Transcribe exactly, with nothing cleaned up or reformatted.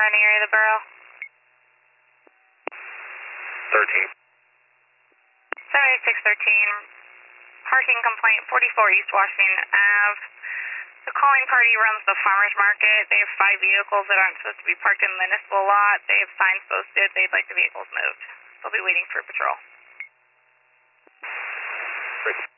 surrounding area of the borough. thirteen. seventy-six thirteen, parking complaint, forty-four East Washington Ave. The calling party runs the farmer's market. They have five vehicles that aren't supposed to be parked in the municipal lot. They have signs posted. They'd like the vehicles moved. They'll be waiting for patrol. Great.